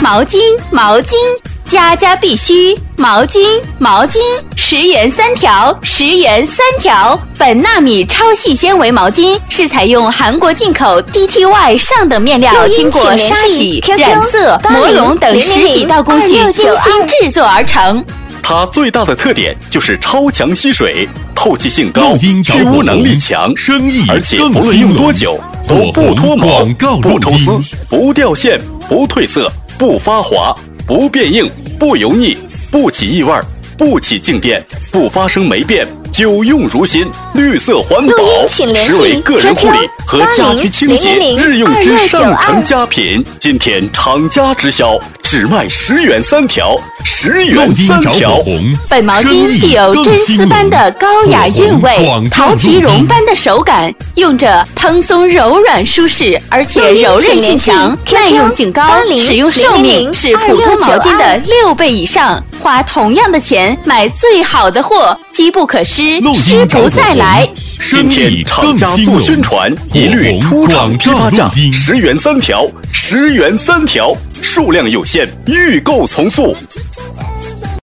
毛巾，毛巾，家家必须毛巾，毛巾，10元3条，10元3条。本纳米超细纤维毛巾是采用韩国进口 DTY 上等面料，经过沙洗、染色、磨溶等10几道工序精心制作而成。 它最大的特点就是超强吸水，透气性高，去污能力强，而且不论用多久都不脱毛、不抽丝、不掉线、不褪色、不发滑、不变硬、不油腻、不起异味、不起静电、不发生霉变，久用如新，绿色环保，实为个人护理和家居清洁日用之上乘佳品。今天厂家直销，只卖10元3条，10元3条。 本毛巾既有真丝般的高雅韵味，桃皮绒般的手感，用着蓬松柔软舒适，而且柔韧性强，耐用性高，使用寿命是普通毛巾的6倍以上。花同样的钱买最好的货，机不可失，失不再来。 今天厂家做宣传，一律出厂批发价10元3条，10元3条，数量有限，预购从速。